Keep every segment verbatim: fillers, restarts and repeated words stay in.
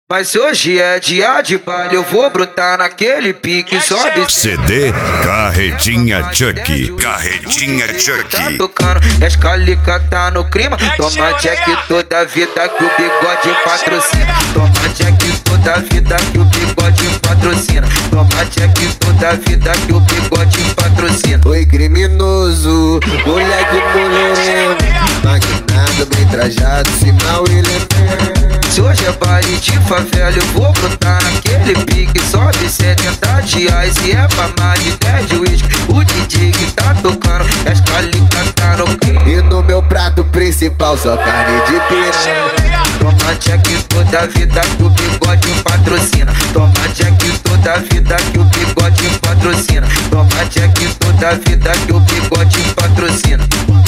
Mas hoje é dia de baile, eu vou brotar naquele pique, sobe. C D Carretinha Chuck, Carretinha Chuck. Tá tocando, escalica tá no clima. Toma jack toda vida que o bigode patrocina. Toma jack toda vida que o bigode patrocina. Toma jack toda vida que o bigode patrocina. Oi criminoso, moleque mulherengo, maquinado, bem trajado, sinal ele é. Se hoje é baile de favela, eu vou brotar naquele pique. Sobe setenta reais e é pra mais de dez de uísque. O D J que tá tocando, escalica tá no clima. E no meu prato principal só carne de piranha. Toma jack toda vida que o bigode patrocina. Toma jack toda vida que o bigode patrocina. Toma jack toda vida que o bigode patrocina.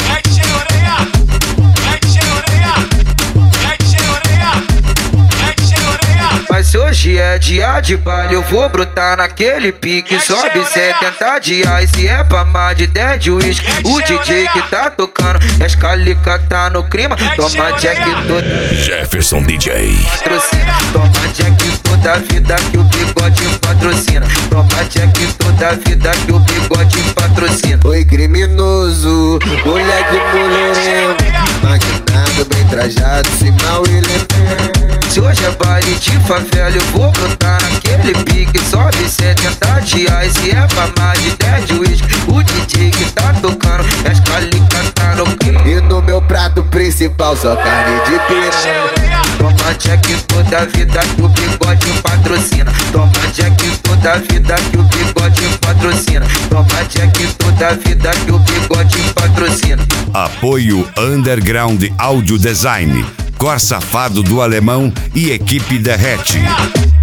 Mas hoje é dia de baile, eu vou brotar naquele pique. Sobe setenta reais e é pra mais de dez de uísque. O D J que tá tocando, escalica tá no clima. Toma jack toda Jefferson D J patrocina. Toma jack toda vida que o bigode patrocina. Toma jack toda vida que o bigode patrocina. Oi criminoso, moleque mulherengo, maquinado, bem trajado, sinal ele é. Se hoje é baile de favela, eu vou brotar naquele pique. Sobe setenta reais e é pra mais de dez de uísque. O D J que tá tocando, escalica tá no clima. E no meu prato principal só carne de piranha. Toma jack toda vida que o bigode patrocina. Toma jack toda vida que o bigode patrocina. Toma jack toda vida que o bigode patrocina. Apoio Underground Audio Design, Cor Safado do Alemão e equipe Derrete.